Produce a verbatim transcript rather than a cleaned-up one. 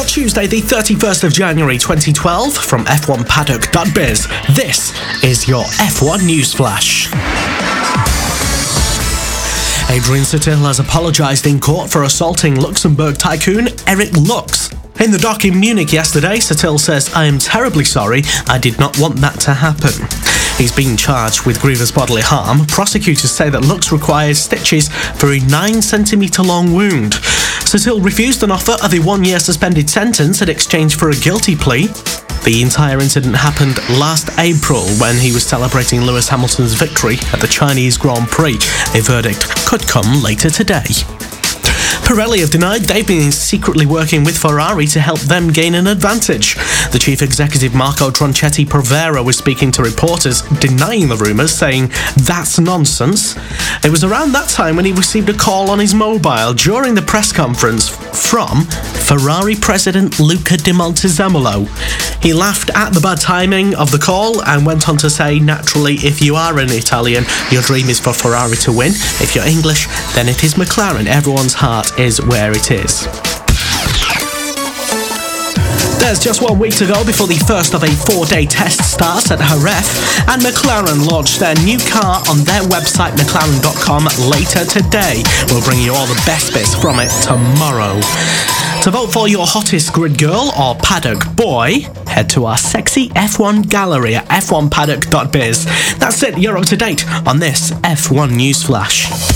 For Tuesday, the thirty-first of January twenty twelve, from F one Paddock dot biz, this is your F one News Flash. Adrian Sutil has apologised in court for assaulting Luxembourg tycoon Eric Lux. In the dock in Munich yesterday, Sutil says, "I am terribly sorry, I did not want that to happen." He's been charged with grievous bodily harm. Prosecutors say that Lux required stitches for a nine centimetre long wound. Sutil refused an offer of a one-year suspended sentence in exchange for a guilty plea. The entire incident happened last April when he was celebrating Lewis Hamilton's victory at the Chinese Grand Prix. A verdict could come later today. Pirelli have denied they've been secretly working with Ferrari to help them gain an advantage. The chief executive Marco Tronchetti Provera was speaking to reporters, denying the rumours, saying that's nonsense. It was around that time when he received a call on his mobile during the press conference from Ferrari president Luca Di Montezemolo. He laughed at the bad timing of the call and went on to say, naturally, if you are an Italian, your dream is for Ferrari to win. If you're English, then it is McLaren. Everyone's heart is where it is. There's just one week to go before the first of a four-day test starts at Jerez, and McLaren launched their new car on their website McLaren dot com later today. We'll bring you all the best bits from it tomorrow. To vote for your hottest grid girl or paddock boy, head to our sexy F one gallery at F one Paddock dot biz. That's it, you're up to date on this F one News Flash.